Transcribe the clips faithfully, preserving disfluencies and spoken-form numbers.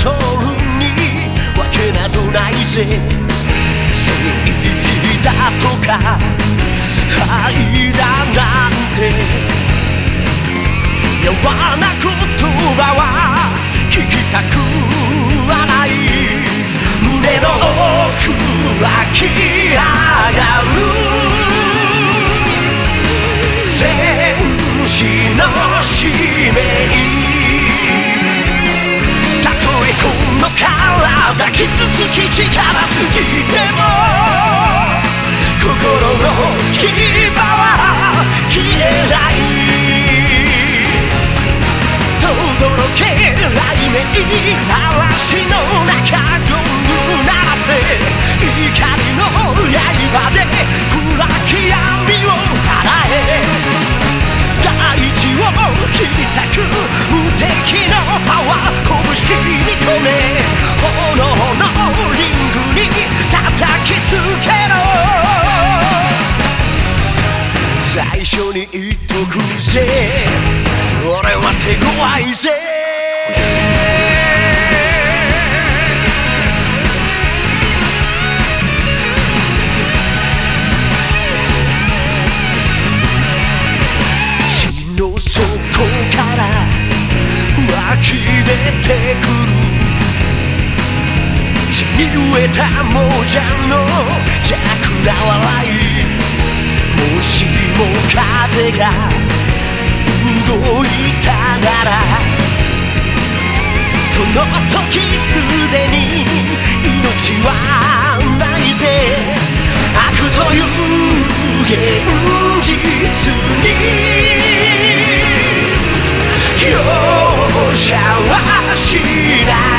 ソルにわけなどないぜ。正義だとか愛だなんて柔な言葉は聞きたくはない。胸の奥はき上がる。戦士の使命、たとえこの体傷つき力すぎても心の牙は消えない。轟け雷鳴、嵐の中ゴング鳴らせ。怒りの刃で暗き闇を払え。大地を切り裂く無敵のパワー拳に込め、炎のリングに叩きつけろ。最初に言っとくぜ、俺は手強いぜ。血の底から湧き出てくる血に飢えた亡者の邪悪な笑い。もしも風が動いたならその時すでに命はないぜ。悪という現実に容赦はしない。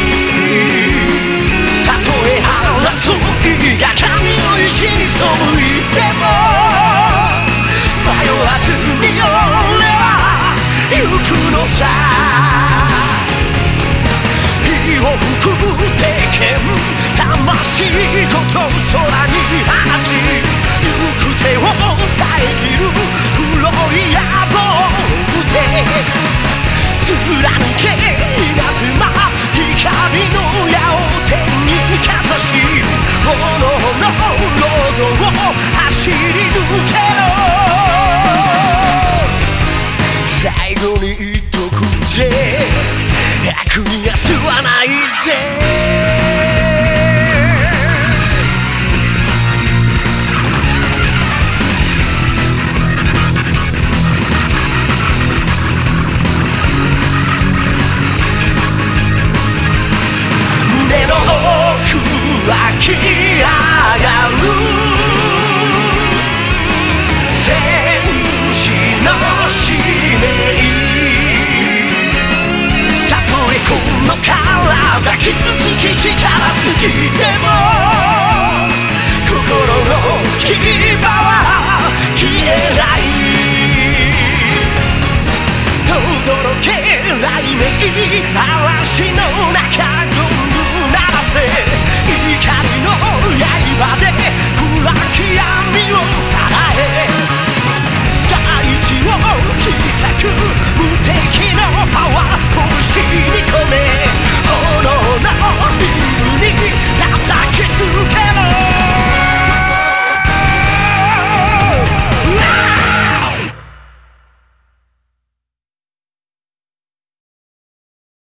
たとえ争いが神の石に背いても迷わずに俺は行くのさ。火を吹く鉄拳、魂ごと空に放ち、行く手を遮る黒い野望を撃て。貫け稲妻、光の矢を天にかざし、炎のロードを走り抜けろ。最後に言っとくぜ、悪には吸わないぜ。胸の奥はき上がる。戦士の使命、たとえこの体傷つき力すぎても心の牙は消えない。轟け雷鳴、嵐の中ゴング鳴らせ。怒りの刃で暗き闇を払え。大地を切り裂く無敵のパワー拳